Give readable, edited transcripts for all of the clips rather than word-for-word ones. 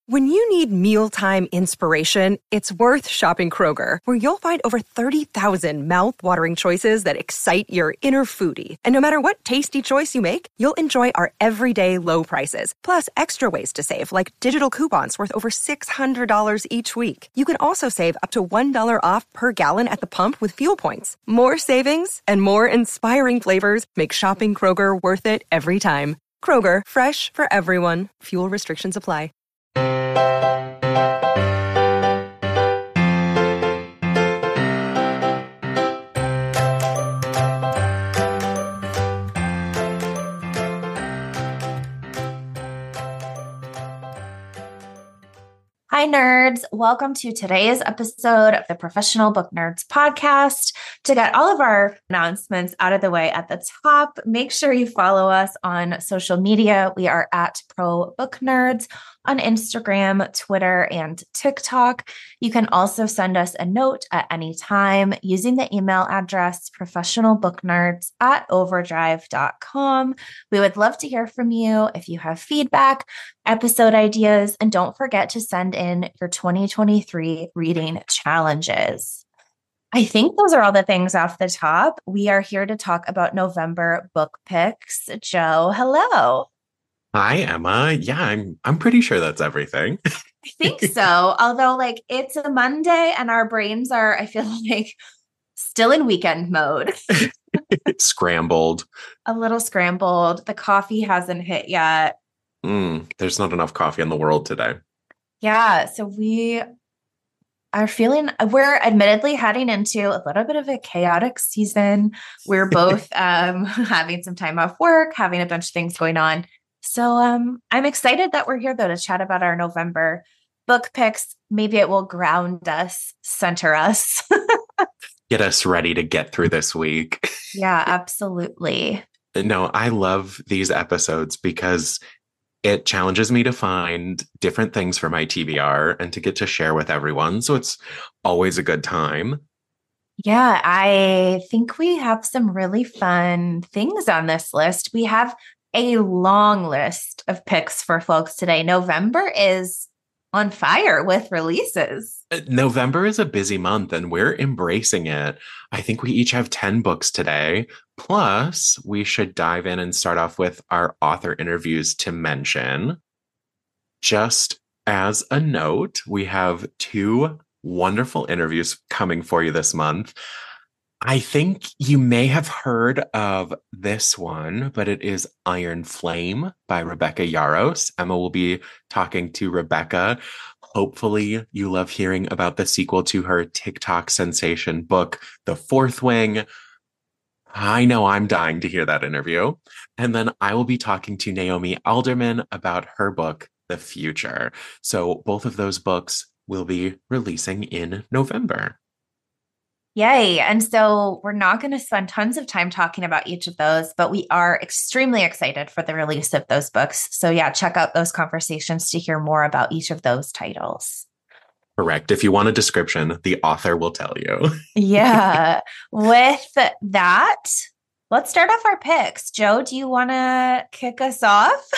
When you need mealtime inspiration, it's worth shopping Kroger, where you'll find over 30,000 mouth-watering choices that excite your inner foodie. And no matter what tasty choice you make, you'll enjoy our everyday low prices, plus extra ways to save, like digital coupons worth over $600 each week. You can also save up to $1 off per gallon at the pump with fuel points. More savings and more inspiring flavors make shopping Kroger worth it every time. Kroger, fresh for everyone. Fuel restrictions apply. Hi, nerds. Welcome to today's episode of the Professional Book Nerds podcast. To get all of our announcements out of the way at the top, make sure you follow us on social media. We are at Pro Book Nerds on Instagram, Twitter, and TikTok. You can also send us a note at any time using the email address professionalbooknerds@overdrive.com. We would love to hear from you if you have feedback, episode ideas, and don't forget to send in your 2023 reading challenges. I think those are all the things off the top. We are here to talk about November book picks. Joe, hello. Hi, Emma. Yeah, I'm pretty sure that's everything. I think so. Although, it's a Monday and our brains are, I feel like, still in weekend mode. Scrambled. A little scrambled. The coffee hasn't hit yet. There's not enough coffee in the world today. Yeah. So we are we're admittedly heading into a little bit of a chaotic season. We're both having some time off work, having a bunch of things going on. So I'm excited that we're here, though, to chat about our November book picks. Maybe it will ground us, center us. Get us ready to get through this week. Yeah, absolutely. No, I love these episodes because it challenges me to find different things for my TBR and to get to share with everyone. So it's always a good time. Yeah, I think we have some really fun things on this list. We have a long list of picks for folks today. November is on fire with releases. November is a busy month and we're embracing it. I think we each have 10 books today. Plus, we should dive in and start off with our author interviews to mention. Just as a note, we have 2 wonderful interviews coming for you this month. I think you may have heard of this one, but it is Iron Flame by Rebecca Yarros. Emma will be talking to Rebecca. Hopefully you love hearing about the sequel to her TikTok sensation book, The Fourth Wing. I know I'm dying to hear that interview. And then I will be talking to Naomi Alderman about her book, The Future. So both of those books will be releasing in November. Yay. And so we're not going to spend tons of time talking about each of those, but we are extremely excited for the release of those books. So yeah, check out those conversations to hear more about each of those titles. Correct. If you want a description, the author will tell you. Yeah. With that, let's start off our picks. Joe, do you want to kick us off?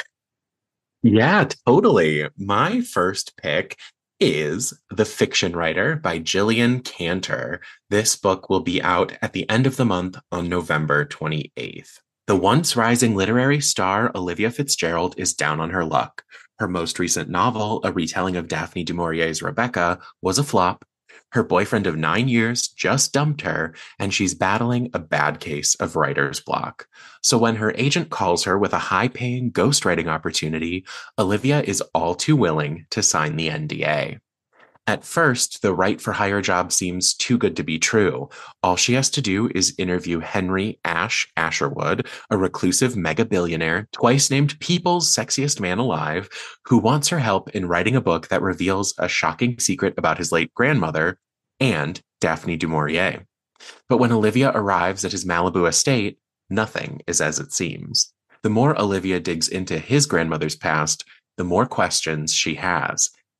Yeah, totally. My first pick is The Fiction Writer by Gillian Cantor. This book will be out at the end of the month on November 28th. The once rising literary star Olivia Fitzgerald is down on her luck. Her most recent novel, a retelling of Daphne du Maurier's Rebecca, was a flop. Her boyfriend of 9 years just dumped her, and she's battling a bad case of writer's block. So when her agent calls her with a high-paying ghostwriting opportunity, Olivia is all too willing to sign the NDA. At first, the write-for-hire job seems too good to be true. All she has to do is interview Henry Ash Asherwood, a reclusive mega-billionaire, twice named People's Sexiest Man Alive, who wants her help in writing a book that reveals a shocking secret about his late grandmother and Daphne du Maurier. But when Olivia arrives at his Malibu estate, nothing is as it seems. The more Olivia digs into his grandmother's past, the more questions she has.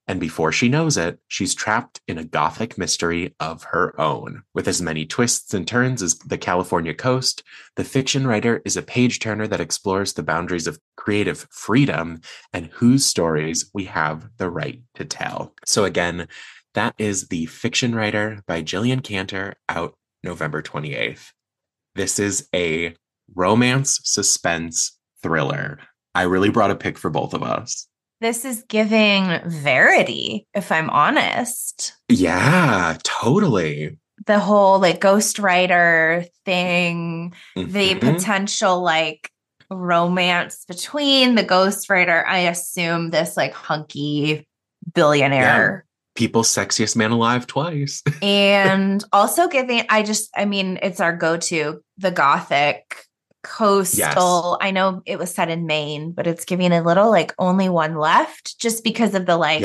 And before she knows it, she's trapped in a gothic mystery of her own. With as many twists and turns as the California coast, The Fiction Writer is a page turner that explores the boundaries of creative freedom and whose stories we have the right to tell. So again, that is The Fiction Writer by Jillian Cantor, out November 28th. This is a romance suspense thriller. I really brought a pick for both of us. This is giving Verity, if I'm honest. Yeah, totally. The whole like ghostwriter thing, the potential like romance between the ghostwriter, I assume this like hunky billionaire. Yeah. People's sexiest man alive twice. And also giving, it's our go-to, the gothic coastal. Yes. I know it was set in Maine, but it's giving a little like only one left just because of the like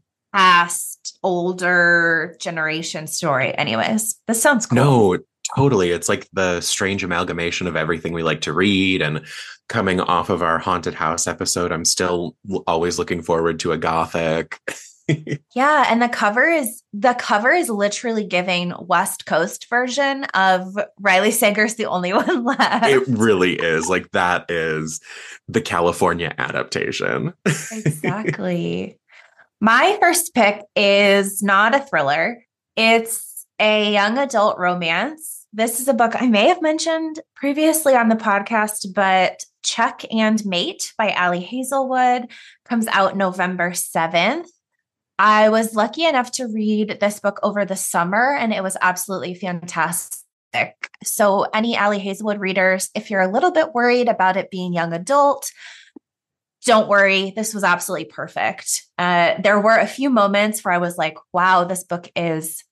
past older generation story. Anyways, this sounds cool. No, totally. It's like the strange amalgamation of everything we like to read. And coming off of our haunted house episode, I'm still always looking forward to a gothic. Yeah, and the cover is literally giving West Coast version of Riley Sager's The Only One Left. It really is. Like, that is the California adaptation. Exactly. My first pick is not a thriller. It's a young adult romance. This is a book I may have mentioned previously on the podcast, but Check and Mate by Ali Hazelwood comes out November 7th. I was lucky enough to read this book over the summer, and it was absolutely fantastic. So any Ali Hazelwood readers, if you're a little bit worried about it being young adult, don't worry. This was absolutely perfect. There were a few moments where I was like, wow, this book is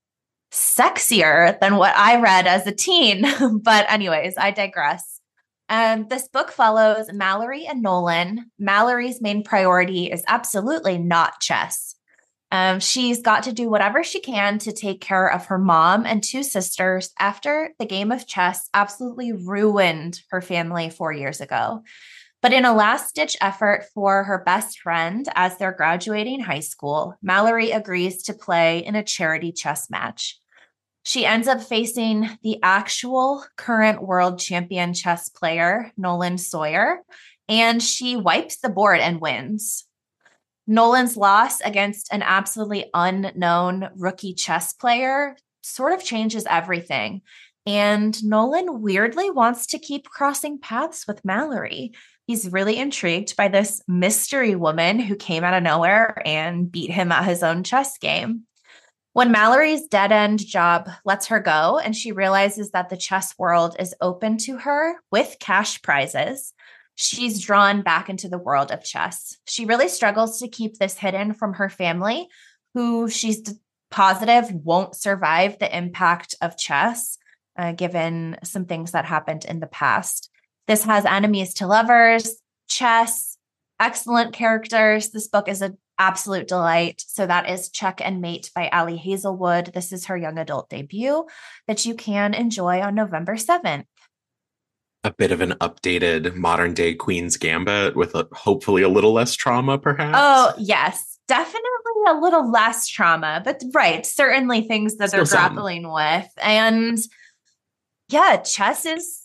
sexier than what I read as a teen. But anyways, I digress. This book follows Mallory and Nolan. Mallory's main priority is absolutely not chess. She's got to do whatever she can to take care of her mom and two sisters after the game of chess absolutely ruined her family 4 years ago. But in a last-ditch effort for her best friend as they're graduating high school, Mallory agrees to play in a charity chess match. She ends up facing the actual current world champion chess player, Nolan Sawyer, and she wipes the board and wins. Nolan's loss against an absolutely unknown rookie chess player sort of changes everything. And Nolan weirdly wants to keep crossing paths with Mallory. He's really intrigued by this mystery woman who came out of nowhere and beat him at his own chess game. When Mallory's dead-end job lets her go and she realizes that the chess world is open to her with cash prizes, she's drawn back into the world of chess. She really struggles to keep this hidden from her family, who she's positive won't survive the impact of chess, given some things that happened in the past. This has enemies to lovers, chess, excellent characters. This book is an absolute delight. So that is Check and Mate by Ali Hazelwood. This is her young adult debut that you can enjoy on November 7th. A bit of an updated modern day Queen's Gambit with hopefully a little less trauma, perhaps. Oh, yes, definitely a little less trauma, but right. Certainly things that they're grappling with. And yeah, chess is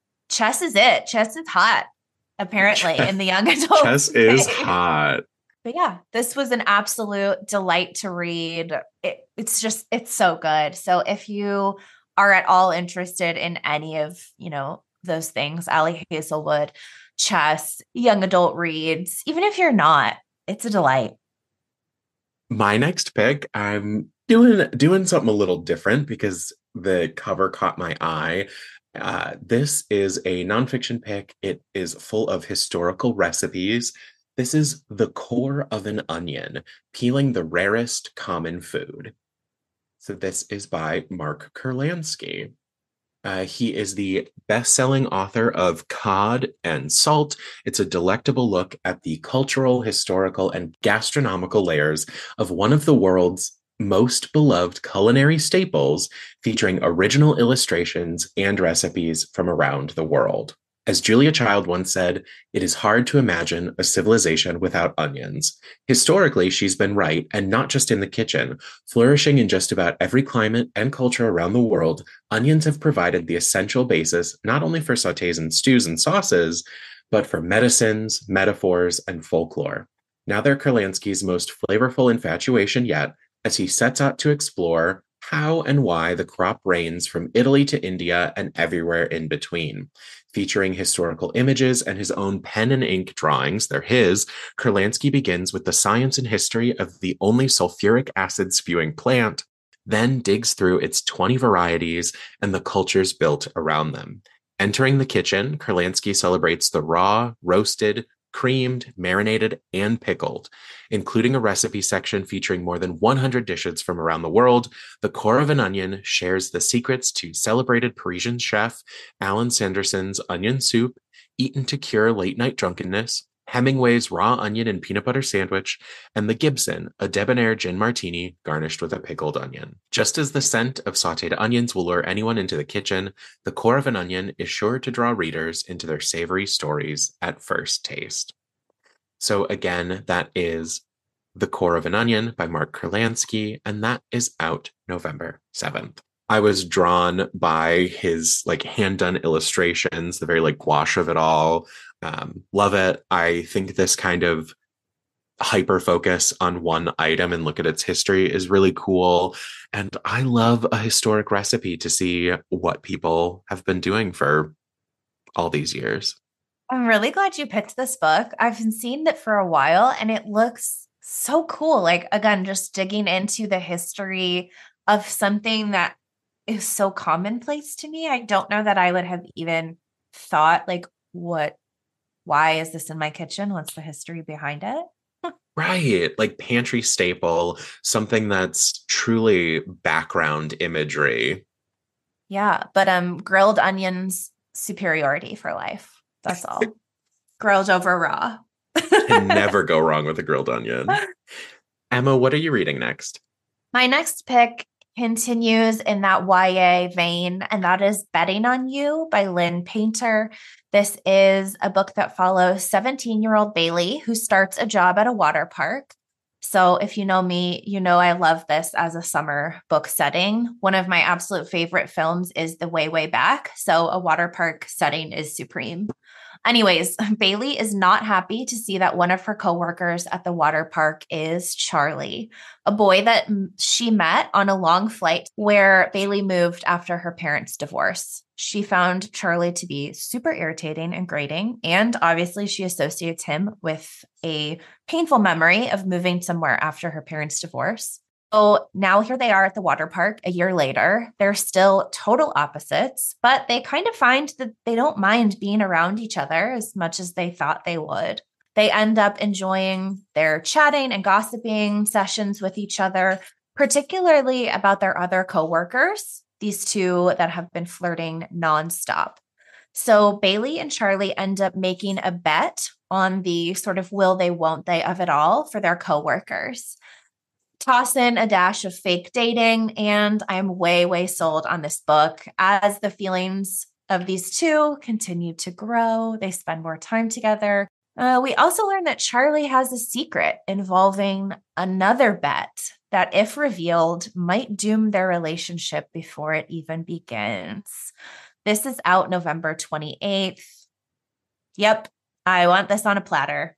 it. Chess is hot, apparently, in the young adult. Chess is hot. But yeah, this was an absolute delight to read. It's so good. So if you are at all interested in any of, those things, Ali Hazelwood, chess, young adult reads, even if you're not, it's a delight. My next pick, I'm doing something a little different because the cover caught my eye. This is a nonfiction pick. It is full of historical recipes. This is The Core of an Onion, Peeling the Rarest Common Food. So this is by Mark Kurlansky. He is the best-selling author of Cod and Salt. It's a delectable look at the cultural, historical, and gastronomical layers of one of the world's most beloved culinary staples, featuring original illustrations and recipes from around the world. As Julia Child once said, it is hard to imagine a civilization without onions. Historically, she's been right, and not just in the kitchen. Flourishing in just about every climate and culture around the world, onions have provided the essential basis not only for sautés and stews and sauces, but for medicines, metaphors, and folklore. Now they're Kurlansky's most flavorful infatuation yet, as he sets out to explore how and why the crop reigns from Italy to India and everywhere in between. Featuring historical images and his own pen and ink drawings, they're his, Kurlansky begins with the science and history of the only sulfuric acid spewing plant, then digs through its 20 varieties and the cultures built around them. Entering the kitchen, Kurlansky celebrates the raw, roasted, creamed, marinated, and pickled. Including a recipe section featuring more than 100 dishes from around the world, The Core of an Onion shares the secrets to celebrated Parisian chef Alan Sanderson's onion soup, eaten to cure late-night drunkenness, Hemingway's raw onion and peanut butter sandwich, and the Gibson, a debonair gin martini garnished with a pickled onion. Just as the scent of sautéed onions will lure anyone into the kitchen, The Core of an Onion is sure to draw readers into their savory stories at first taste. So again, that is The Core of an Onion by Mark Kurlansky, and that is out November 7th. I was drawn by his hand-done illustrations, the very gouache of it all. Love it. I think this kind of hyper focus on one item and look at its history is really cool. And I love a historic recipe to see what people have been doing for all these years. I'm really glad you picked this book. I've been seeing it for a while and it looks so cool. Again, just digging into the history of something that is so commonplace to me. I don't know that I would have even thought why is this in my kitchen? What's the history behind it? Right. Pantry staple, something that's truly background imagery. Yeah. But grilled onions superiority for life. That's all. Grilled over raw. Can never go wrong with a grilled onion. Emma, what are you reading next? My next pick continues in that YA vein, and that is Betting on You by Lynn Painter. This is a book that follows 17-year-old Bailey, who starts a job at a water park. So if you know me, you know I love this as a summer book setting. One of my absolute favorite films is The Way, Way Back. So a water park setting is supreme. Anyways, Bailey is not happy to see that one of her coworkers at the water park is Charlie, a boy that she met on a long flight where Bailey moved after her parents' divorce. She found Charlie to be super irritating and grating, and obviously she associates him with a painful memory of moving somewhere after her parents' divorce. So now here they are at the water park a year later. They're still total opposites, but they kind of find that they don't mind being around each other as much as they thought they would. They end up enjoying their chatting and gossiping sessions with each other, particularly about their other coworkers, these two that have been flirting nonstop. So Bailey and Charlie end up making a bet on the sort of will they, won't they of it all for their coworkers. Toss in a dash of fake dating, and I'm way, way sold on this book. As the feelings of these two continue to grow, they spend more time together. We also learn that Charlie has a secret involving another bet that, if revealed, might doom their relationship before it even begins. This is out November 28th. Yep, I want this on a platter.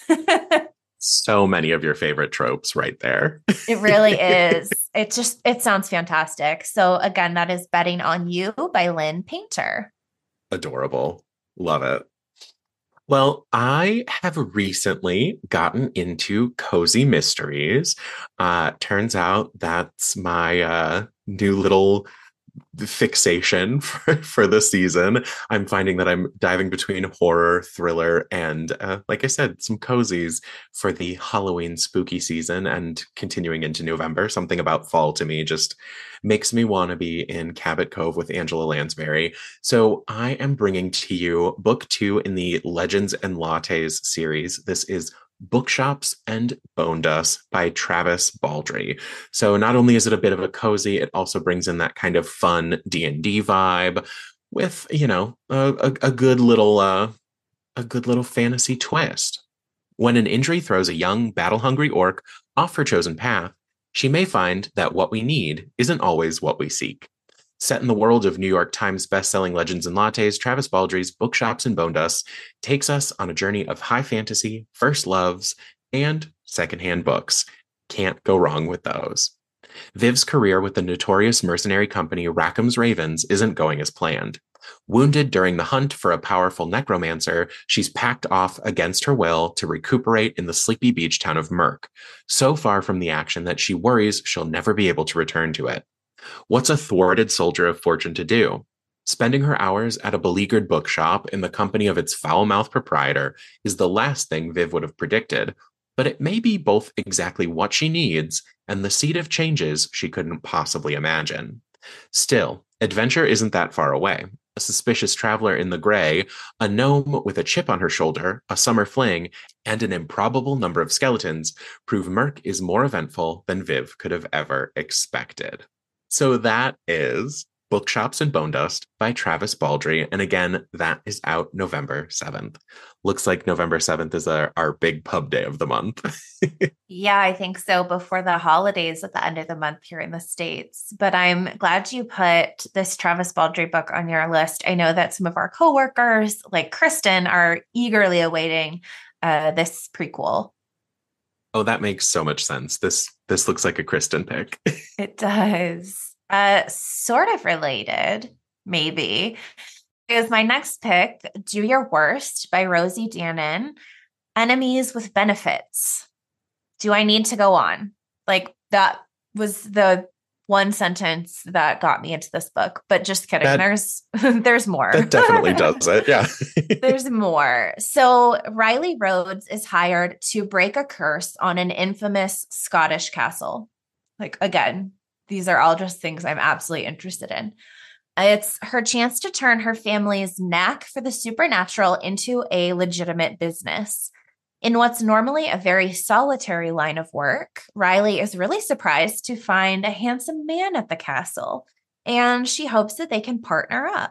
So many of your favorite tropes right there. It really is. It sounds fantastic. So again, that is Betting on You by Lynn Painter. Adorable. Love it. Well, I have recently gotten into cozy mysteries. Turns out that's my new little fixation for the season. I'm finding that I'm diving between horror, thriller, and like I said, some cozies for the Halloween spooky season and continuing into November. Something about fall to me just makes me want to be in Cabot Cove with Angela Lansbury. So I am bringing to you book 2 in the Legends and Lattes series. This is Bookshops and Bone Dust by Travis Baldree. So not only is it a bit of a cozy, it also brings in that kind of fun D&D vibe. with, a good little fantasy twist. When an injury throws a young, battle-hungry orc off her chosen path, she may find that what we need isn't always what we seek. Set in the world of New York Times bestselling Legends and Lattes, Travis Baldrey's Bookshops and Bone Dust takes us on a journey of high fantasy, first loves, and secondhand books. Can't go wrong with those. Viv's career with the notorious mercenary company Rackham's Ravens isn't going as planned. Wounded during the hunt for a powerful necromancer, she's packed off against her will to recuperate in the sleepy beach town of Merk, so far from the action that she worries she'll never be able to return to it. What's a thwarted soldier of fortune to do? Spending her hours at a beleaguered bookshop in the company of its foul-mouthed proprietor is the last thing Viv would have predicted, but it may be both exactly what she needs and the seed of changes she couldn't possibly imagine. Still, adventure isn't that far away. A suspicious traveler in the gray, a gnome with a chip on her shoulder, a summer fling, and an improbable number of skeletons prove Merk is more eventful than Viv could have ever expected. So that is Bookshops and Bone Dust by Travis Baldrey. And again, that is out November 7th. Looks like November 7th is our big pub day of the month. Yeah, I think so. Before the holidays at the end of the month here in the States. But I'm glad you put this Travis Baldrey book on your list. I know that some of our coworkers, like Kristen, are eagerly awaiting this prequel. Oh, that makes so much sense. This looks like a Kristen pick. It does. Sort of related, maybe. Is my next pick, Do Your Worst by Rosie Danan, Enemies with Benefits. Do I need to go on? Like, that was the one sentence that got me into this book, but just kidding. There's more. That definitely does it. Yeah. There's more. So Riley Rhodes is hired to break a curse on an infamous Scottish castle. Like, again, these are all just things I'm absolutely interested in. It's her chance to turn her family's knack for the supernatural into a legitimate business. In what's normally a very solitary line of work, Riley is really surprised to find a handsome man at the castle, and she hopes that they can partner up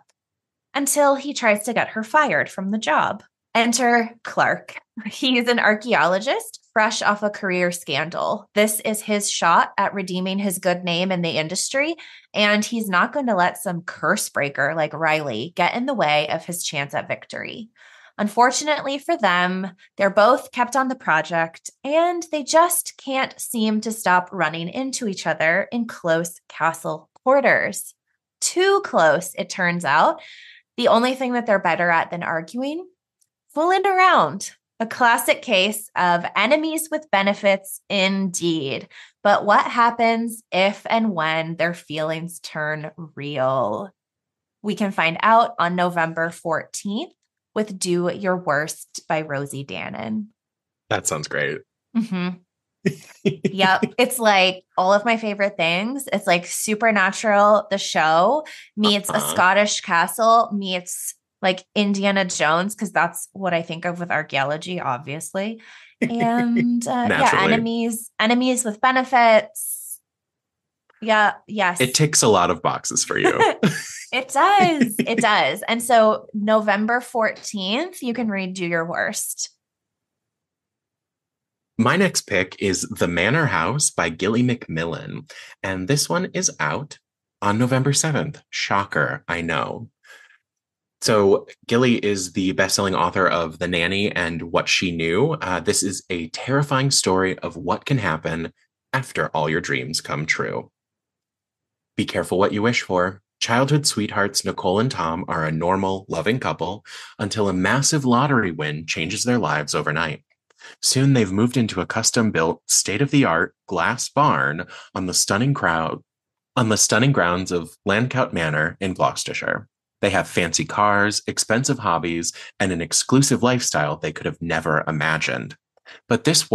until he tries to get her fired from the job. Enter Clark. He's an archaeologist fresh off a career scandal. This is his shot at redeeming his good name in the industry, and he's not going to let some curse breaker like Riley get in the way of his chance at victory. Unfortunately for them, they're both kept on the project, and they just can't seem to stop running into each other in close castle quarters. Too close, it turns out. The only thing that they're better at than arguing, fooling around. A classic case of enemies with benefits indeed. But what happens if and when their feelings turn real? We can find out on November 14th with Do Your Worst by Rosie Danan. That sounds great. Mm-hmm. Yep. It's like all of my favorite things. It's like Supernatural, the show, meets a Scottish castle, meets like Indiana Jones, because that's what I think of with archaeology, obviously. And enemies with benefits. Yeah. Yes. It ticks a lot of boxes for you. It does. It does. And so November 14th, you can read Do Your Worst. My next pick is The Manor House by Gilly McMillan. And this one is out on November 7th. Shocker, I know. So Gilly is the best-selling author of The Nanny and What She Knew. This is a terrifying story of what can happen after all your dreams come true. Be careful what you wish for. Childhood sweethearts Nicole and Tom are a normal, loving couple until a massive lottery win changes their lives overnight. Soon they've moved into a custom-built, state-of-the-art glass barn on the stunning grounds of Landcout Manor in Gloucestershire. They have fancy cars, expensive hobbies, and an exclusive lifestyle they could have never imagined. But this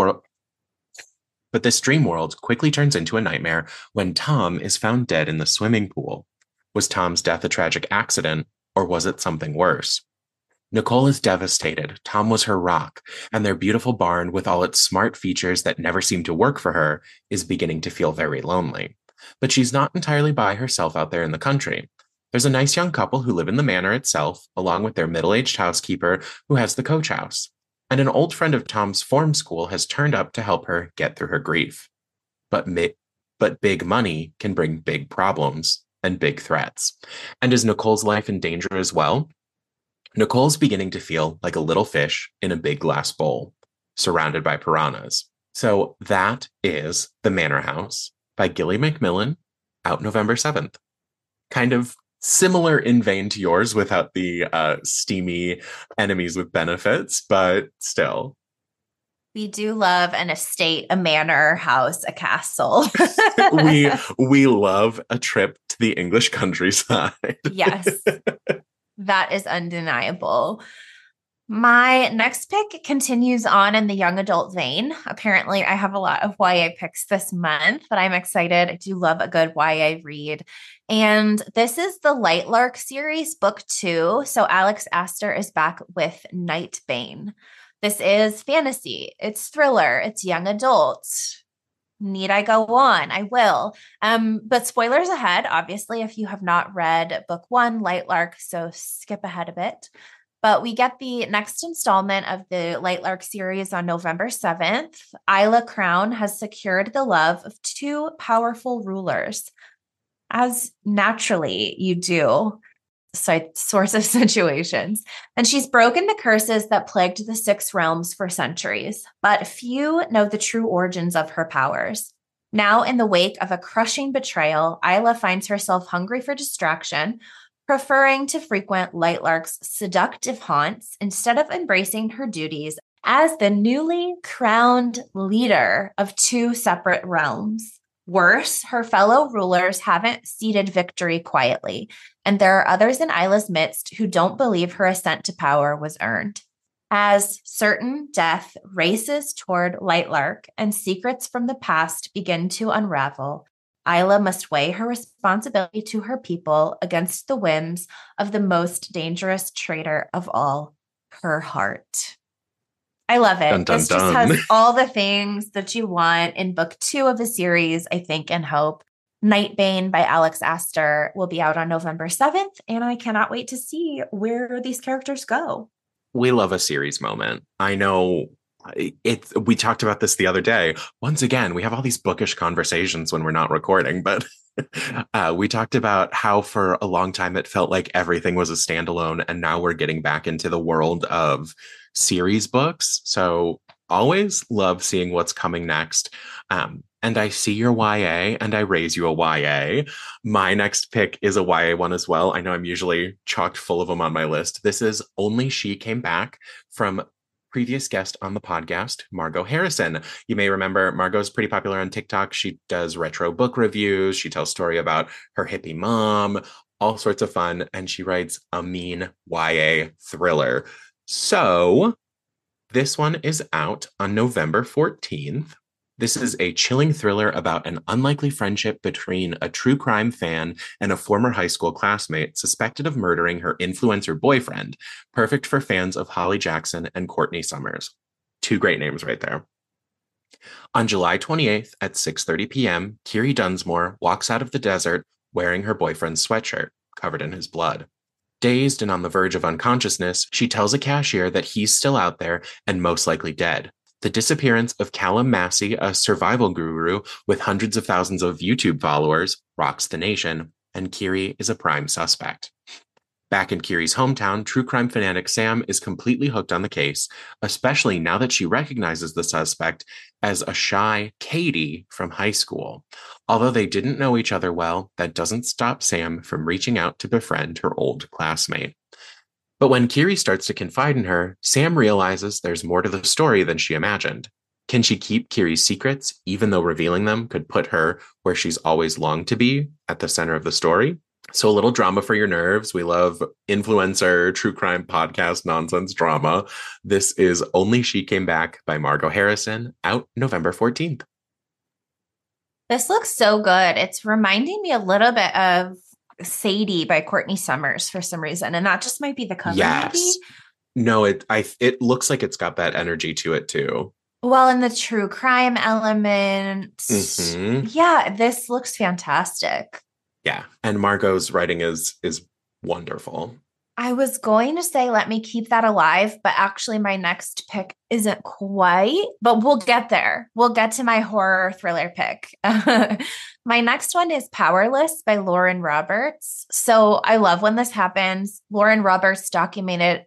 dream world quickly turns into a nightmare when Tom is found dead in the swimming pool. Was Tom's death a tragic accident, or was it something worse? Nicole is devastated. Tom was her rock, and their beautiful barn, with all its smart features that never seem to work for her, is beginning to feel very lonely. But she's not entirely by herself out there in the country. There's a nice young couple who live in the manor itself, along with their middle-aged housekeeper who has the coach house. And an old friend of Tom's form school has turned up to help her get through her grief. But big money can bring big problems and big threats. And is Nicole's life in danger as well? Nicole's beginning to feel like a little fish in a big glass bowl, surrounded by piranhas. So that is The Manor House by Gilly Macmillan, out November 7th. Kind of similar in vein to yours without the steamy enemies with benefits, but still. We do love an estate, a manor house, a castle. we love a trip to the English countryside. Yes, that is undeniable. My next pick continues on in the young adult vein. Apparently, I have a lot of YA picks this month, but I'm excited. I do love a good YA read. And this is the Lightlark series, book 2. So Alex Astor is back with Nightbane. This is fantasy. It's thriller. It's young adult. Need I go on? I will. But spoilers ahead, obviously, if you have not read book 1, Lightlark, so skip ahead a bit. But we get the next installment of the Lightlark series on November 7th. Isla Crown has secured the love of 2 powerful rulers, as naturally you do, sorts of situations. And she's broken the curses that plagued the 6 realms for centuries, but few know the true origins of her powers. Now, in the wake of a crushing betrayal, Isla finds herself hungry for distraction, preferring to frequent Lightlark's seductive haunts instead of embracing her duties as the newly crowned leader of 2 separate realms. Worse, her fellow rulers haven't ceded victory quietly, and there are others in Isla's midst who don't believe her ascent to power was earned. As certain death races toward Lightlark and secrets from the past begin to unravel, Isla must weigh her responsibility to her people against the whims of the most dangerous traitor of all, her heart. I love it. Dun, dun, This dun. just has all the things that you want in book 2 of the series, I think and hope. Nightbane by Alex Astor will be out on November 7th, and I cannot wait to see where these characters go. We love a series moment. I know we talked about this the other day. Once again, we have all these bookish conversations when we're not recording, but we talked about how for a long time it felt like everything was a standalone, and now we're getting back into the world of series books. So always love seeing what's coming next. And I see your YA and I raise you a YA. My next pick is a YA one as well. I know I'm usually chocked full of them on my list. This is Only She Came Back from previous guest on the podcast, Margot Harrison. You may remember Margot's pretty popular on TikTok. She does retro book reviews. She tells story about her hippie mom, all sorts of fun. And she writes a mean YA thriller. So this one is out on November 14th. This is a chilling thriller about an unlikely friendship between a true crime fan and a former high school classmate suspected of murdering her influencer boyfriend, perfect for fans of Holly Jackson and Courtney Summers. 2 great names right there. On July 28th at 6:30 p.m., Kiri Dunsmore walks out of the desert wearing her boyfriend's sweatshirt, covered in his blood. Dazed and on the verge of unconsciousness, she tells a cashier that he's still out there and most likely dead. The disappearance of Callum Massey, a survival guru with hundreds of thousands of YouTube followers, rocks the nation, and Kiri is a prime suspect. Back in Kiri's hometown, true crime fanatic Sam is completely hooked on the case, especially now that she recognizes the suspect as a shy Katie from high school. Although they didn't know each other well, that doesn't stop Sam from reaching out to befriend her old classmate. But when Kiri starts to confide in her, Sam realizes there's more to the story than she imagined. Can she keep Kiri's secrets, even though revealing them could put her where she's always longed to be, at the center of the story? So a little drama for your nerves. We love influencer, true crime podcast, nonsense drama. This is Only She Came Back by Margot Harrison, out November 14th. This looks so good. It's reminding me a little bit of Sadie by Courtney Summers for some reason, and that just might be the cover. Yes. Maybe? No, it looks like it's got that energy to it too. Well, in the true crime element. Mm-hmm. Yeah, this looks fantastic. Yeah. And Margot's writing is wonderful. I was going to say, let me keep that alive, but actually my next pick isn't quite, but we'll get there. We'll get to my horror thriller pick. My next one is Powerless by Lauren Roberts. So I love when this happens. Lauren Roberts documented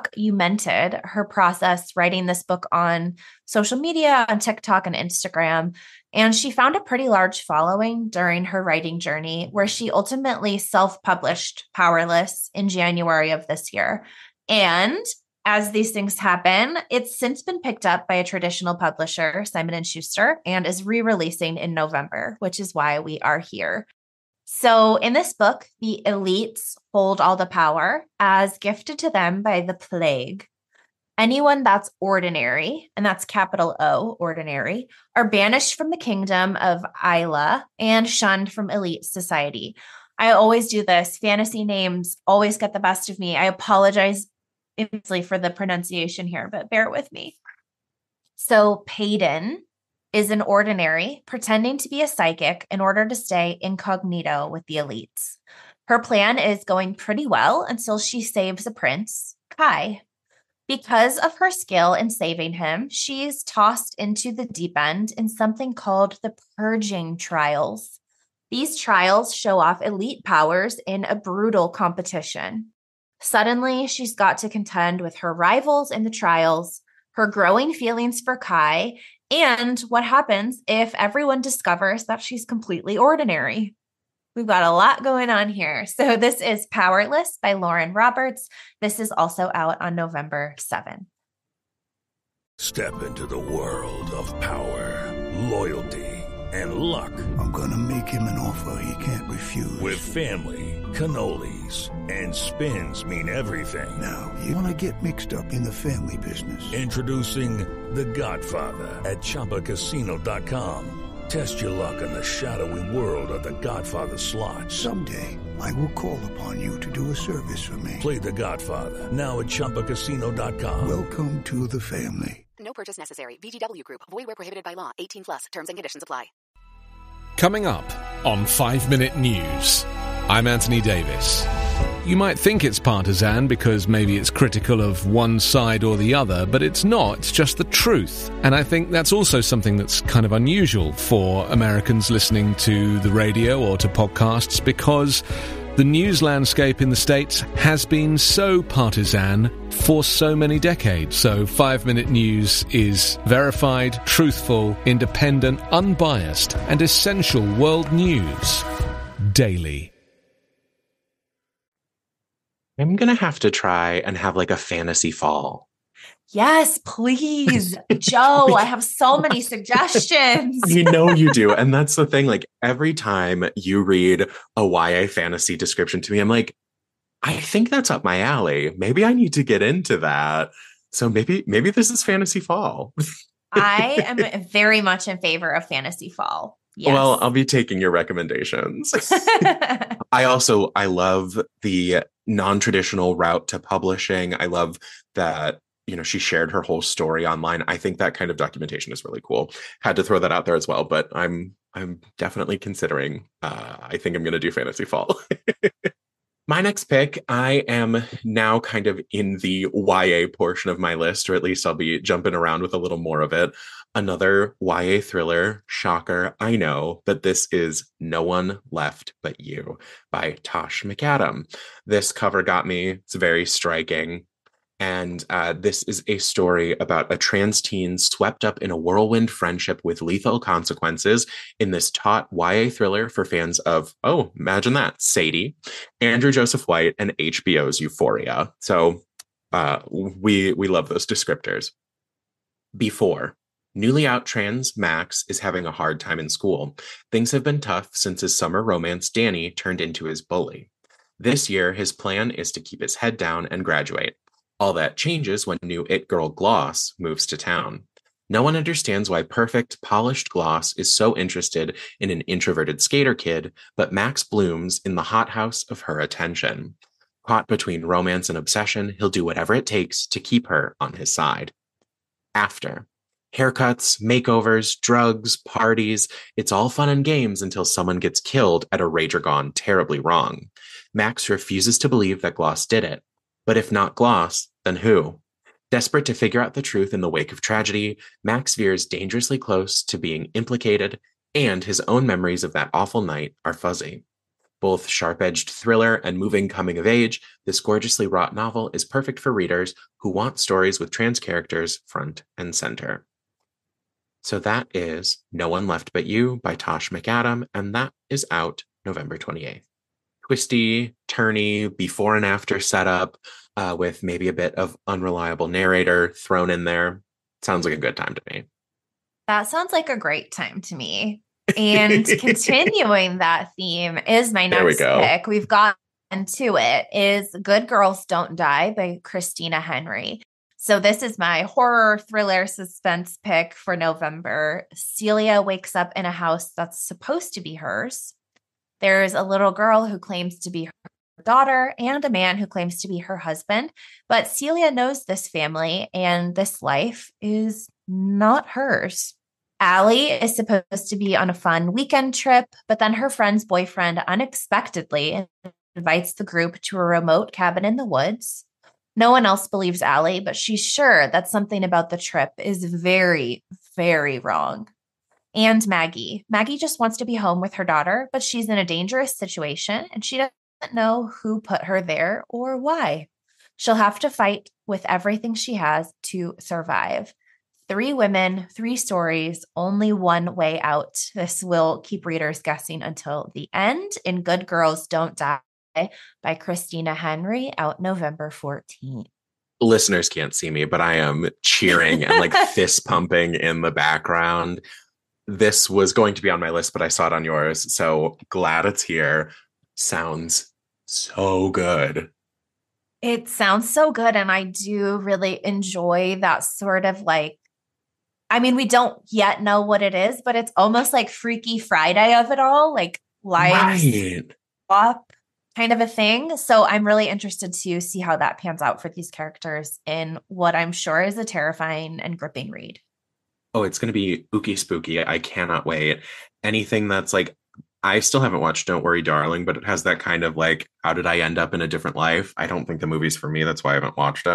her process writing this book on social media, on TikTok and Instagram. And she found a pretty large following during her writing journey, where she ultimately self-published Powerless in January of this year. And as these things happen, it's since been picked up by a traditional publisher, Simon & Schuster, and is re-releasing in November, which is why we are here. So in this book, the elites hold all the power as gifted to them by the plague. Anyone that's ordinary, and that's capital O, ordinary, are banished from the kingdom of Isla and shunned from elite society. I always do this. Fantasy names always get the best of me. I apologize immensely for the pronunciation here, but bear with me. So Payden is an ordinary pretending to be a psychic in order to stay incognito with the elites. Her plan is going pretty well until she saves a prince, Kai. Because of her skill in saving him, she's tossed into the deep end in something called the Purging Trials. These trials show off elite powers in a brutal competition. Suddenly, she's got to contend with her rivals in the trials, her growing feelings for Kai, and what happens if everyone discovers that she's completely ordinary. We've got a lot going on here. So this is Powerless by Lauren Roberts. This is also out on November 7th. Step into the world of power, loyalty, and luck. I'm gonna make him an offer he can't refuse. With family, cannolis, and spins mean everything. Now, you wanna get mixed up in the family business. Introducing The Godfather at ChumbaCasino.com. Test your luck in the shadowy world of The Godfather slot. Someday, I will call upon you to do a service for me. Play The Godfather, now at ChumbaCasino.com. Welcome to the family. No purchase necessary. VGW Group. Void where prohibited by law. 18+. Terms and conditions apply. Coming up on 5 Minute News, I'm Anthony Davis. You might think it's partisan because maybe it's critical of one side or the other, but it's not. It's just the truth. And I think that's also something that's kind of unusual for Americans listening to the radio or to podcasts, because the news landscape in the States has been so partisan for so many decades. So 5 Minute News is verified, truthful, independent, unbiased, and essential world news daily. I'm going to have to try and have like a fantasy fall. Yes, please. Joe, I have so many suggestions. You know you do. And that's the thing. Like every time you read a YA fantasy description to me, I'm like, I think that's up my alley. Maybe I need to get into that. So maybe this is fantasy fall. I am very much in favor of fantasy fall. Yes. Well, I'll be taking your recommendations. I love the non-traditional route to publishing. I love that, she shared her whole story online. I think that kind of documentation is really cool. Had to throw that out there as well, but I'm definitely considering, I think I'm going to do fantasy fall. My next pick, I am now kind of in the YA portion of my list, or at least I'll be jumping around with a little more of it. Another YA thriller, shocker, I know, but this is No One Left But You by Tosh McAdam. This cover got me. It's very striking. And this is a story about a trans teen swept up in a whirlwind friendship with lethal consequences in this taut YA thriller for fans of, imagine that, Sadie, Andrew Joseph White, and HBO's Euphoria. So we love those descriptors. Before, newly out trans Max is having a hard time in school. Things have been tough since his summer romance Danny turned into his bully. This year, his plan is to keep his head down and graduate. All that changes when new it girl Gloss moves to town. No one understands why perfect, polished Gloss is so interested in an introverted skater kid, but Max blooms in the hothouse of her attention. Caught between romance and obsession, he'll do whatever it takes to keep her on his side. After. Haircuts, makeovers, drugs, parties. It's all fun and games until someone gets killed at a rager gone terribly wrong. Max refuses to believe that Gloss did it. But if not Gloss, then who? Desperate to figure out the truth in the wake of tragedy, Max veers dangerously close to being implicated, and his own memories of that awful night are fuzzy. Both sharp-edged thriller and moving coming-of-age, this gorgeously wrought novel is perfect for readers who want stories with trans characters front and center. So that is No One Left But You by Tosh McAdam, and that is out November 28th. Twisty, turny, before and after setup, with maybe a bit of unreliable narrator thrown in there. Sounds like a good time to me. That sounds like a great time to me. And continuing that theme is my next pick. We've gotten to it, is Good Girls Don't Die by Christina Henry. So this is my horror thriller suspense pick for November. Celia wakes up in a house that's supposed to be hers. There's a little girl who claims to be her daughter and a man who claims to be her husband. But Celia knows this family and this life is not hers. Allie is supposed to be on a fun weekend trip, but then her friend's boyfriend unexpectedly invites the group to a remote cabin in the woods. No one else believes Allie, but she's sure that something about the trip is very, very wrong. And Maggie. Maggie just wants to be home with her daughter, but she's in a dangerous situation and she doesn't know who put her there or why. She'll have to fight with everything she has to survive. 3 women, 3 stories, only one way out. This will keep readers guessing until the end in Good Girls Don't Die by Christina Henry, out November 14th. Listeners can't see me, but I am cheering and like fist pumping in the background. This was going to be on my list, but I saw it on yours. So glad it's here. Sounds so good. It sounds so good. And I do really enjoy that sort of like, I mean, we don't yet know what it is, but it's almost like Freaky Friday of it all, like live swap kind of a thing. So I'm really interested to see how that pans out for these characters in what I'm sure is a terrifying and gripping read. Oh, it's going to be ooky spooky. I cannot wait. Anything that's like, I still haven't watched Don't Worry, Darling, but it has that kind of like, how did I end up in a different life? I don't think the movie's for me. That's why I haven't watched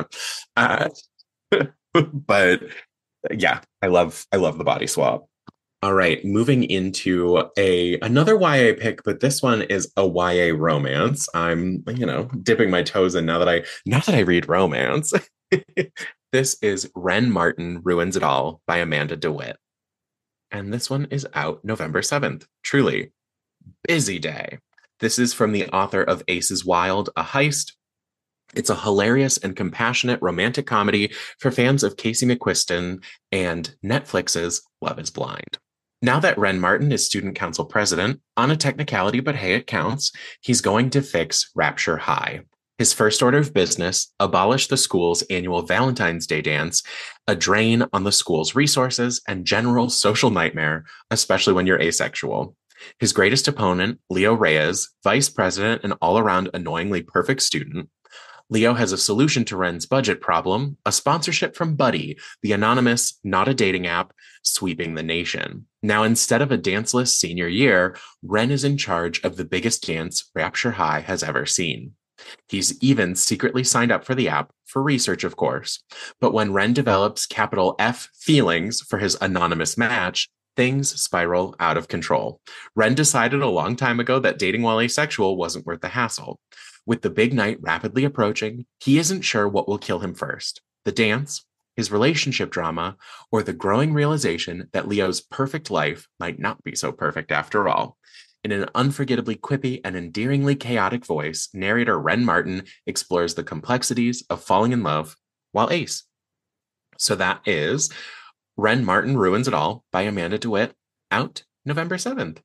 it. But yeah, I love the body swap. All right, moving into another YA pick, but this one is a YA romance. I'm, dipping my toes in now that I read romance. This is Ren Martin Ruins It All by Amanda DeWitt. And this one is out November 7th. Truly busy day. This is from the author of Aces Wild, A Heist. It's a hilarious and compassionate romantic comedy for fans of Casey McQuiston and Netflix's Love is Blind. Now that Ren Martin is student council president, on a technicality, but hey, it counts, he's going to fix Rapture High. His first order of business, abolish the school's annual Valentine's Day dance, a drain on the school's resources and general social nightmare, especially when you're asexual. His greatest opponent, Leo Reyes, vice president and all-around annoyingly perfect student. Leo has a solution to Ren's budget problem, a sponsorship from Buddy, the anonymous, not a dating app, sweeping the nation. Now, instead of a danceless senior year, Ren is in charge of the biggest dance Rapture High has ever seen. He's even secretly signed up for the app, for research, of course. But when Ren develops capital F feelings for his anonymous match, things spiral out of control. Ren decided a long time ago that dating while asexual wasn't worth the hassle. With the big night rapidly approaching, he isn't sure what will kill him first. The dance, his relationship drama, or the growing realization that Leo's perfect life might not be so perfect after all. In an unforgettably quippy and endearingly chaotic voice, narrator Ren Martin explores the complexities of falling in love while ace. So that is Ren Martin Ruins It All by Amanda DeWitt, out November 7th.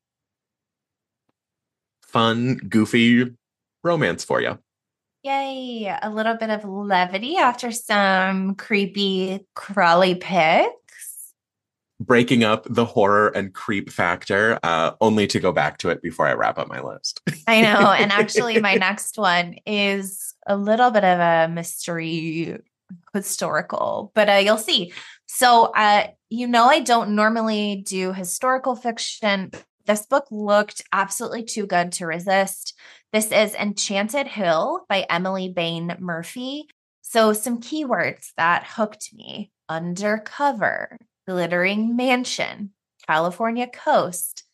Fun, goofy romance for you. Yay. A little bit of levity after some creepy, crawly pics. Breaking up the horror and creep factor, only to go back to it before I wrap up my list. I know. And actually, my next one is a little bit of a mystery historical, but you'll see. So You know, I don't normally do historical fiction. This book looked absolutely too good to resist. This is Enchanted Hill by Emily Bain Murphy. So some keywords that hooked me: undercover, glittering mansion, California coast,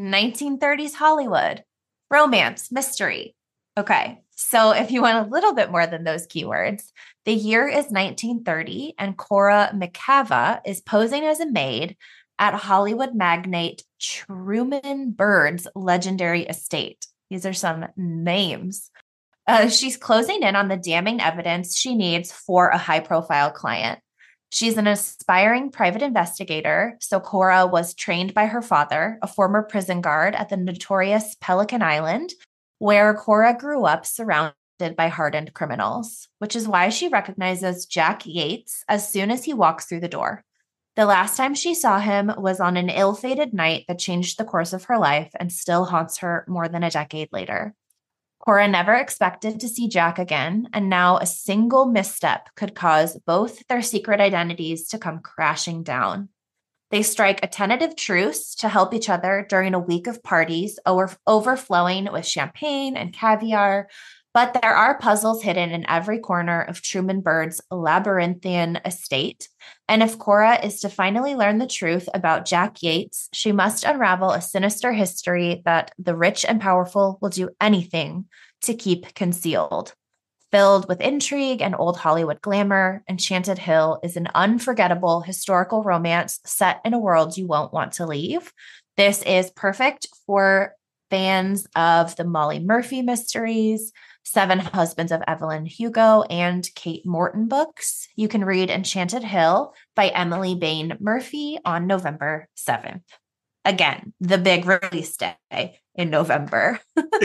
1930s Hollywood, romance, mystery. Okay, so if you want a little bit more than those keywords, the year is 1930 and Cora McCava is posing as a maid at Hollywood magnate Truman Bird's legendary estate. These are some names. She's closing in on the damning evidence she needs for a high-profile client. She's an aspiring private investigator, so Cora was trained by her father, a former prison guard at the notorious Pelican Island, where Cora grew up surrounded by hardened criminals, which is why she recognizes Jack Yates as soon as he walks through the door. The last time she saw him was on an ill-fated night that changed the course of her life and still haunts her more than a decade later. Cora never expected to see Jack again, and now a single misstep could cause both their secret identities to come crashing down. They strike a tentative truce to help each other during a week of parties overflowing with champagne and caviar, but there are puzzles hidden in every corner of Truman Bird's labyrinthian estate. And if Cora is to finally learn the truth about Jack Yates, she must unravel a sinister history that the rich and powerful will do anything to keep concealed. Filled with intrigue and old Hollywood glamour, Enchanted Hill is an unforgettable historical romance set in a world you won't want to leave. This is perfect for fans of the Molly Murphy mysteries, Seven Husbands of Evelyn Hugo, and Kate Morton books. You can read Enchanted Hill by Emily Bain Murphy on November 7th. Again, the big release day in November.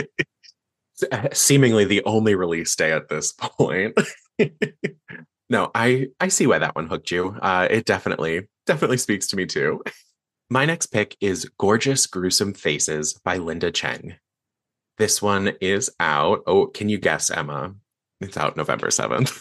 Seemingly the only release day at this point. No, I see why that one hooked you. It definitely speaks to me too. My next pick is Gorgeous Gruesome Faces by Linda Cheng. This one is out. Oh, can you guess, Emma? It's out November 7th.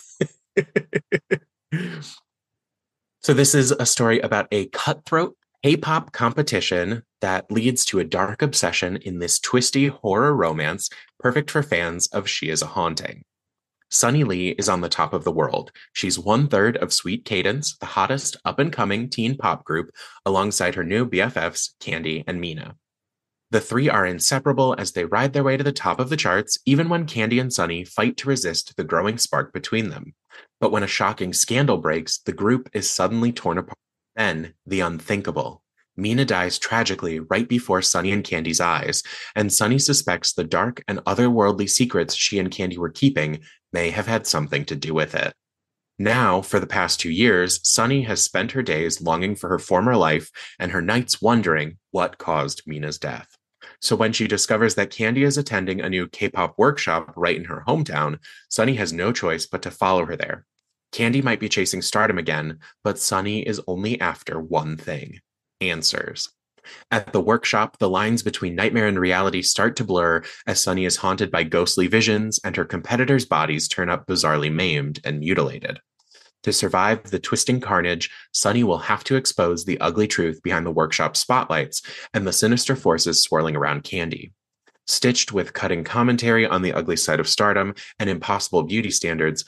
So this is a story about a cutthroat K-pop competition that leads to a dark obsession in this twisty horror romance, perfect for fans of She Is a Haunting. Sunny Lee is on the top of the world. She's 1/3 of Sweet Cadence, the hottest up-and-coming teen pop group, alongside her new BFFs, Candy and Mina. The three are inseparable as they ride their way to the top of the charts, even when Candy and Sunny fight to resist the growing spark between them. But when a shocking scandal breaks, the group is suddenly torn apart. Then, the unthinkable. Mina dies tragically right before Sunny and Candy's eyes, and Sunny suspects the dark and otherworldly secrets she and Candy were keeping may have had something to do with it. Now, for the past 2 years, Sunny has spent her days longing for her former life and her nights wondering what caused Mina's death. So when she discovers that Candy is attending a new K-pop workshop right in her hometown, Sunny has no choice but to follow her there. Candy might be chasing stardom again, but Sunny is only after one thing: answers. At the workshop, the lines between nightmare and reality start to blur as Sunny is haunted by ghostly visions and her competitors' bodies turn up bizarrely maimed and mutilated. To survive the twisting carnage, Sunny will have to expose the ugly truth behind the workshop spotlights and the sinister forces swirling around Candy. Stitched with cutting commentary on the ugly side of stardom and impossible beauty standards,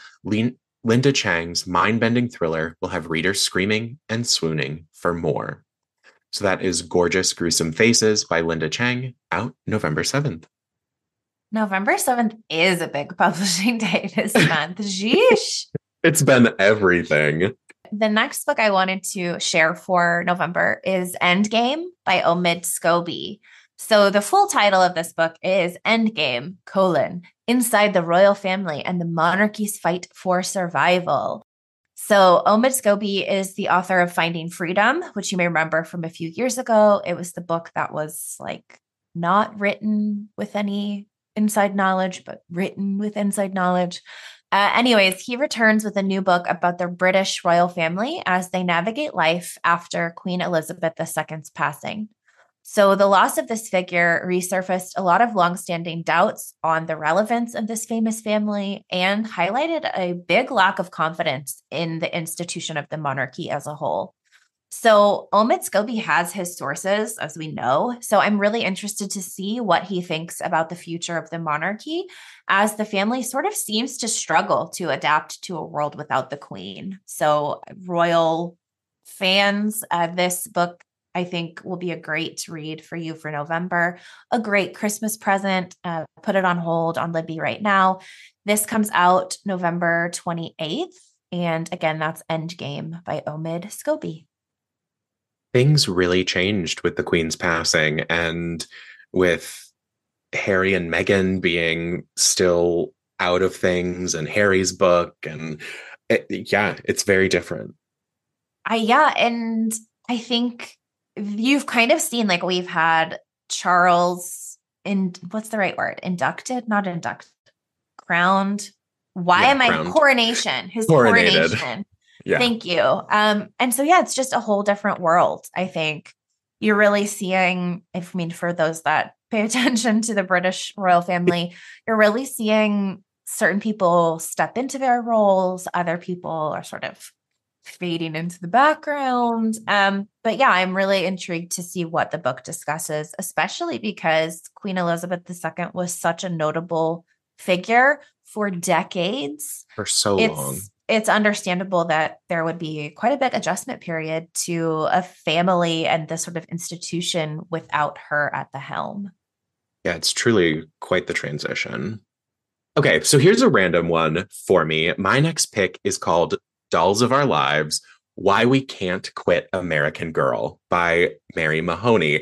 Linda Cheng's mind-bending thriller will have readers screaming and swooning for more. So that is Gorgeous Gruesome Faces by Linda Cheng, out November 7th. November 7th is a big publishing day this month. Sheesh. It's been everything. The next book I wanted to share for November is Endgame by Omid Scobie. So the full title of this book is Endgame, Inside the Royal Family and the Monarchy's Fight for Survival. So Omid Scobie is the author of Finding Freedom, which you may remember from a few years ago. It was the book that was like not written with any inside knowledge, but written with inside knowledge. Anyways, he returns with a new book about the British royal family as they navigate life after Queen Elizabeth II's passing. So the loss of this figure resurfaced a lot of longstanding doubts on the relevance of this famous family and highlighted a big lack of confidence in the institution of the monarchy as a whole. So Omid Scobie has his sources, as we know. So I'm really interested to see what he thinks about the future of the monarchy, as the family sort of seems to struggle to adapt to a world without the queen. So royal fans, this book, I think, will be a great read for you for November. A great Christmas present. Put it on hold on Libby right now. This comes out November 28th. And again, that's Endgame by Omid Scobie. Things really changed with the Queen's passing, and with Harry and Meghan being still out of things, and Harry's book, and it's very different. And I think you've kind of seen, like, we've had Charles what's the right word? Inducted, not inducted, crowned. Crowned. Coronation, his Coronated. coronation. Yeah. Thank you. And so, it's just a whole different world. I think you're really seeing, for those that pay attention to the British royal family, you're really seeing certain people step into their roles. Other people are sort of fading into the background. But I'm really intrigued to see what the book discusses, especially because Queen Elizabeth II was such a notable figure for decades. For so long. It's understandable that there would be quite a bit adjustment period to a family and this sort of institution without her at the helm. Yeah, it's truly quite the transition. Okay, so here's a random one for me. My next pick is called Dolls of Our Lives: Why We Can't Quit American Girl by Mary Mahoney.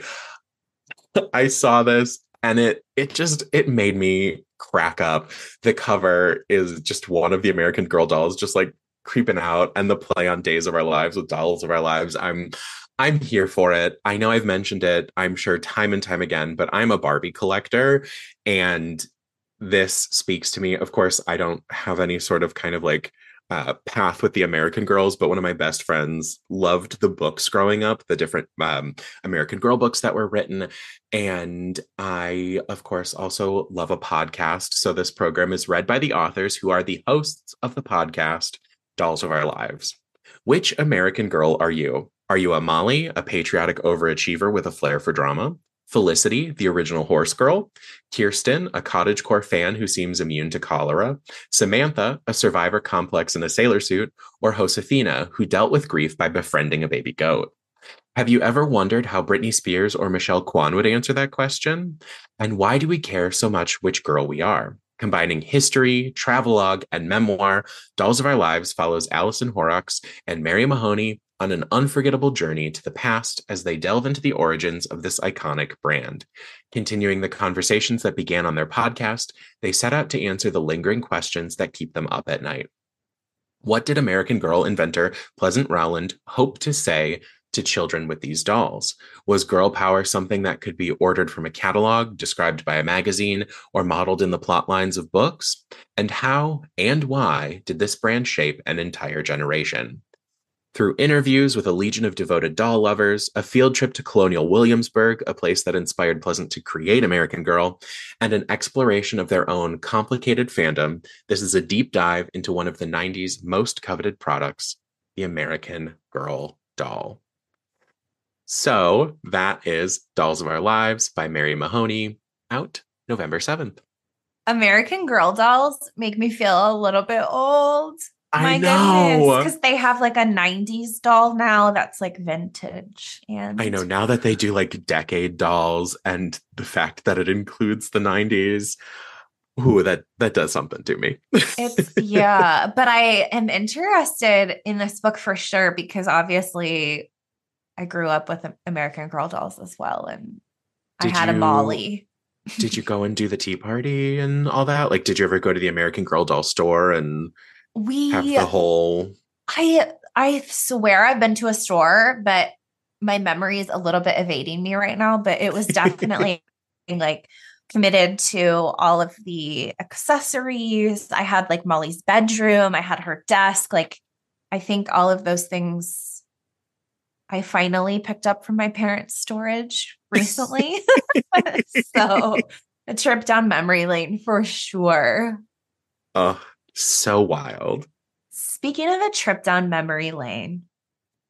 I saw this and it made me crack up. The cover is just one of the American Girl dolls just like creeping out, and the play on Days of Our Lives with Dolls of Our Lives. I'm here for it. I know I've mentioned it, I'm sure, time and time again, but I'm a Barbie collector, and this speaks to me. Of course, I don't have any sort of kind of like path with the American Girls, but one of my best friends loved the books growing up, the different American Girl books that were written. And I, of course, also love a podcast. So this program is read by the authors who are the hosts of the podcast, Dolls of Our Lives. Which American Girl are you? Are you a Molly, a patriotic overachiever with a flair for drama? Felicity, the original horse girl? Kirsten, a cottagecore fan who seems immune to cholera? Samantha, a survivor complex in a sailor suit? Or Josefina, who dealt with grief by befriending a baby goat? Have you ever wondered how Britney Spears or Michelle Kwan would answer that question? And why do we care so much which girl we are? Combining history, travelogue, and memoir, Dolls of Our Lives follows Alison Horrocks and Mary Mahoney on an unforgettable journey to the past as they delve into the origins of this iconic brand. Continuing the conversations that began on their podcast, they set out to answer the lingering questions that keep them up at night. What did American Girl inventor Pleasant Rowland hope to say to children with these dolls? Was girl power something that could be ordered from a catalog, described by a magazine, or modeled in the plot lines of books? And how and why did this brand shape an entire generation? Through interviews with a legion of devoted doll lovers, a field trip to Colonial Williamsburg, a place that inspired Pleasant to create American Girl, and an exploration of their own complicated fandom, this is a deep dive into one of the 90s most coveted products, the American Girl doll. So that is Dolls of Our Lives by Mary Mahoney, out November 7th. American Girl dolls make me feel a little bit old. I know. Because they have like a 90s doll now that's like vintage. And I know, now that they do like decade dolls, and the fact that it includes the 90s, ooh, that does something to me. But I am interested in this book for sure, because obviously I grew up with American Girl dolls as well, and I had a Molly. Did you go and do the tea party and all that? Like, did you ever go to the American Girl doll store and have the whole... I swear I've been to a store, but my memory is a little bit evading me right now. But it was definitely like committed to all of the accessories. I had like Molly's bedroom. I had her desk. Like, I think all of those things I finally picked up from my parents' storage recently. So a trip down memory lane for sure. Oh, so wild. Speaking of a trip down memory lane,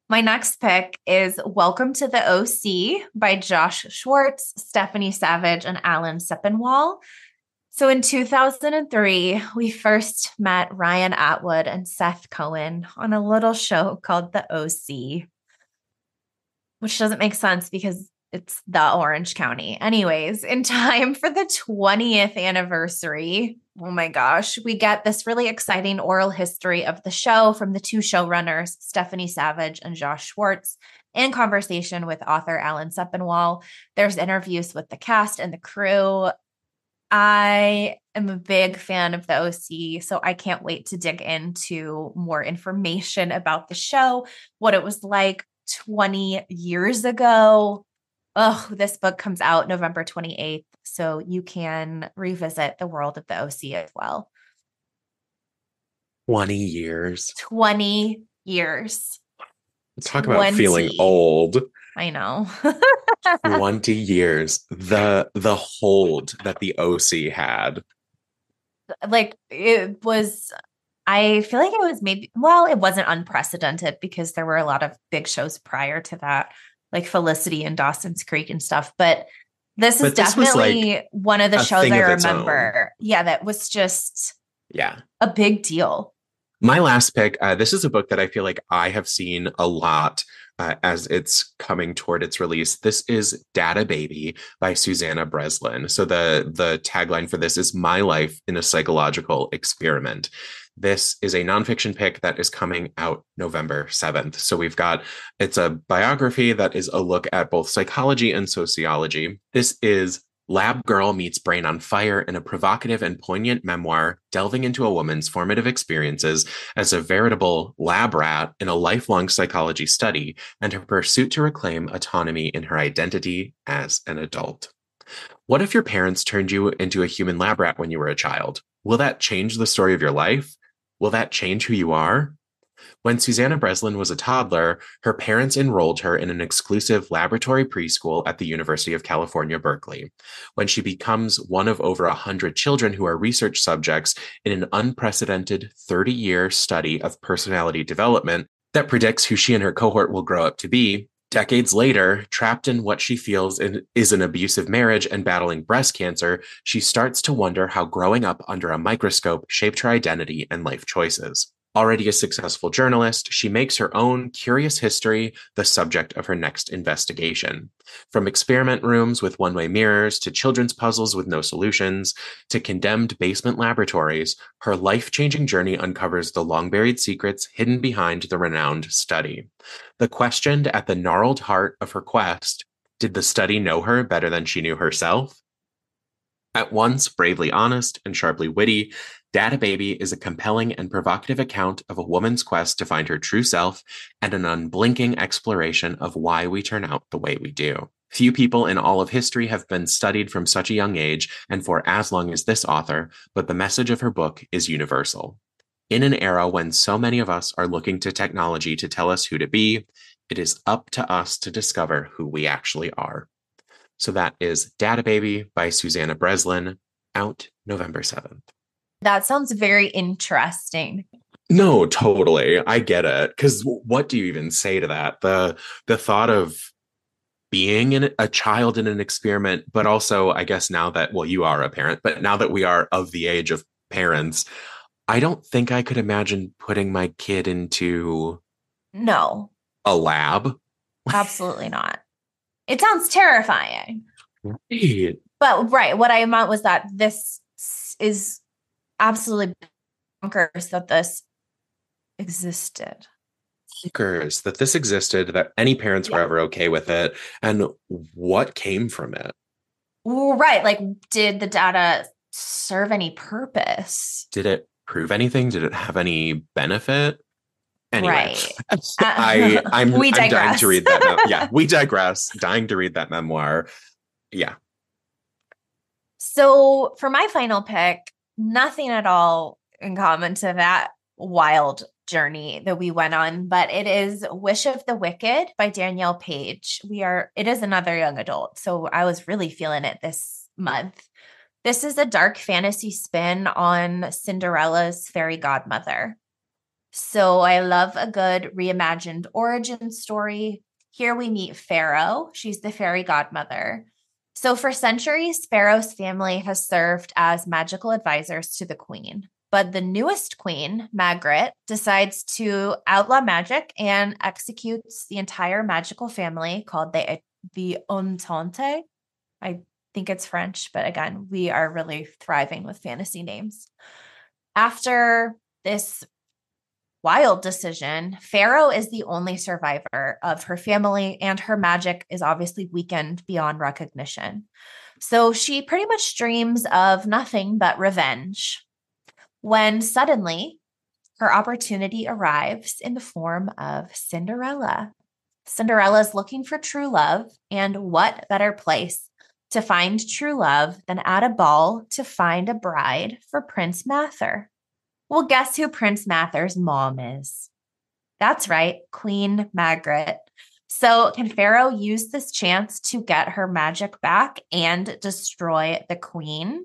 My next pick is Welcome to the OC by Josh Schwartz, Stephanie Savage, and Alan Sepinwall. So in 2003, we first met Ryan Atwood and Seth Cohen on a little show called The OC, which doesn't make sense because it's the Orange County. Anyways, in time for the 20th anniversary, oh my gosh, we get this really exciting oral history of the show from the two showrunners, Stephanie Savage and Josh Schwartz, in conversation with author Alan Sepinwall. There's interviews with the cast and the crew. I am a big fan of the OC, so I can't wait to dig into more information about the show, what it was like 20 years ago. Oh, this book comes out November 28th, so you can revisit the world of the OC as well. 20 years. 20 years. Talk about feeling old. I know. 20 years. The hold that the OC had. Like it was, I feel like it was maybe, well, it wasn't unprecedented because there were a lot of big shows prior to that, like Felicity and Dawson's Creek and stuff. But this is definitely like one of the shows I remember. Yeah, that was just a big deal. My last pick, this is a book that I feel like I have seen a lot as it's coming toward its release. This is Data Baby by Susanna Breslin. So the tagline for this is My Life in a Psychological Experiment. This is a nonfiction pick that is coming out November 7th. So it's a biography that is a look at both psychology and sociology. This is Lab Girl meets Brain on Fire in a provocative and poignant memoir delving into a woman's formative experiences as a veritable lab rat in a lifelong psychology study and her pursuit to reclaim autonomy in her identity as an adult. What if your parents turned you into a human lab rat when you were a child? Will that change the story of your life? Will that change who you are? When Susanna Breslin was a toddler, her parents enrolled her in an exclusive laboratory preschool at the University of California, Berkeley. When she becomes one of over 100 children who are research subjects in an unprecedented 30-year study of personality development that predicts who she and her cohort will grow up to be, decades later, trapped in what she feels is an abusive marriage and battling breast cancer, she starts to wonder how growing up under a microscope shaped her identity and life choices. Already a successful journalist, she makes her own curious history the subject of her next investigation. From experiment rooms with one-way mirrors to children's puzzles with no solutions to condemned basement laboratories, her life-changing journey uncovers the long-buried secrets hidden behind the renowned study. The question at the gnarled heart of her quest, did the study know her better than she knew herself? At once bravely honest and sharply witty, Data Baby is a compelling and provocative account of a woman's quest to find her true self and an unblinking exploration of why we turn out the way we do. Few people in all of history have been studied from such a young age and for as long as this author, but the message of her book is universal. In an era when so many of us are looking to technology to tell us who to be, it is up to us to discover who we actually are. So that is Data Baby by Susanna Breslin, out November 7th. That sounds very interesting. No, totally. I get it. Because what do you even say to that? The thought of being a child in an experiment, but also, I guess now that, well, you are a parent, but now that we are of the age of parents, I don't think I could imagine putting my kid into a lab. Absolutely not. It sounds terrifying. Right. But what I meant was that this is absolutely bonkers that this existed. Bonkers that this existed, that any parents were ever okay with it, and what came from it. Right. Like, did the data serve any purpose? Did it prove anything? Did it have any benefit? Anyway, right. I'm dying to read that. We digress. Dying to read that memoir. Yeah. So for my final pick, nothing at all in common to that wild journey that we went on, but it is Wish of the Wicked by Danielle Page. It is another young adult, so I was really feeling it this month. This is a dark fantasy spin on Cinderella's fairy godmother. So I love a good reimagined origin story. Here we meet Pharaoh. She's the fairy godmother. So for centuries, Pharaoh's family has served as magical advisors to the queen. But the newest queen, Margaret, decides to outlaw magic and executes the entire magical family called the Entente. I think it's French, but again, we are really thriving with fantasy names. After this wild decision, Pharaoh is the only survivor of her family, and her magic is obviously weakened beyond recognition. So she pretty much dreams of nothing but revenge, when suddenly her opportunity arrives in the form of Cinderella. Cinderella is looking for true love, and what better place to find true love than at a ball to find a bride for Prince Mather? Well, guess who Prince Mather's mom is? That's right, Queen Margaret. So can Pharaoh use this chance to get her magic back and destroy the queen?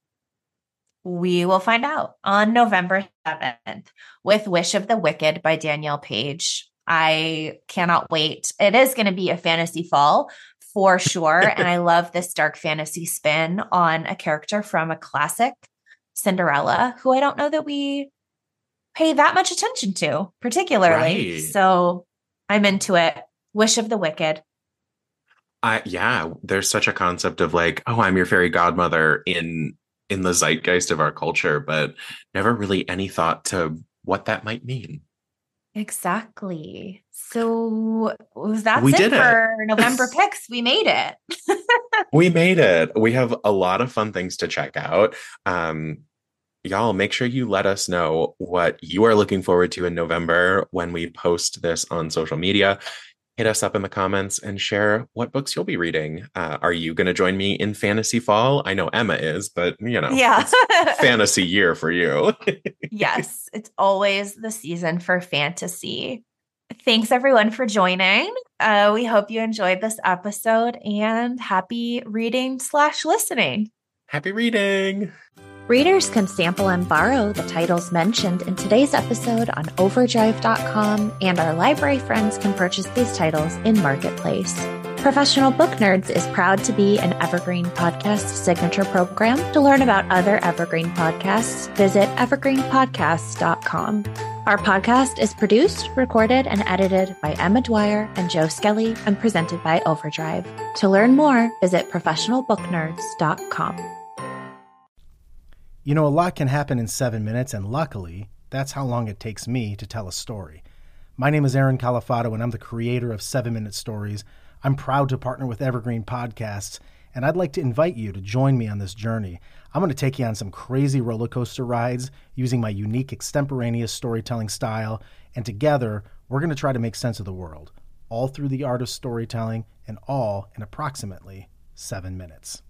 We will find out on November 7th with Wish of the Wicked by Danielle Page. I cannot wait. It is going to be a fantasy fall for sure. And I love this dark fantasy spin on a character from a classic, Cinderella, who I don't know that we pay that much attention to, particularly. Right. So I'm into it. Wish of the Wicked. Yeah, there's such a concept of like, oh, I'm your fairy godmother in the zeitgeist of our culture, but never really any thought to what that might mean. Exactly. So that's We it did for November picks. We made it. We made it. We have a lot of fun things to check out. Y'all, make sure you let us know what you are looking forward to in November when we post this on social media. Hit us up in the comments and share what books you'll be reading. Are you going to join me in Fantasy Fall? I know Emma is, but Yeah. it's fantasy year for you. Yes, it's always the season for fantasy. Thanks everyone for joining. We hope you enjoyed this episode and happy reading/listening. Happy reading. Readers can sample and borrow the titles mentioned in today's episode on overdrive.com, and our library friends can purchase these titles in Marketplace. Professional Book Nerds is proud to be an Evergreen Podcast signature program. To learn about other Evergreen podcasts, visit evergreenpodcasts.com. Our podcast is produced, recorded, and edited by Emma Dwyer and Joe Skelly and presented by Overdrive. To learn more, visit professionalbooknerds.com. You know, a lot can happen in 7 minutes, and luckily, that's how long it takes me to tell a story. My name is Aaron Califato, and I'm the creator of 7-Minute Stories. I'm proud to partner with Evergreen Podcasts, and I'd like to invite you to join me on this journey. I'm going to take you on some crazy roller coaster rides using my unique extemporaneous storytelling style, and together, we're going to try to make sense of the world, all through the art of storytelling, and all in approximately 7 minutes.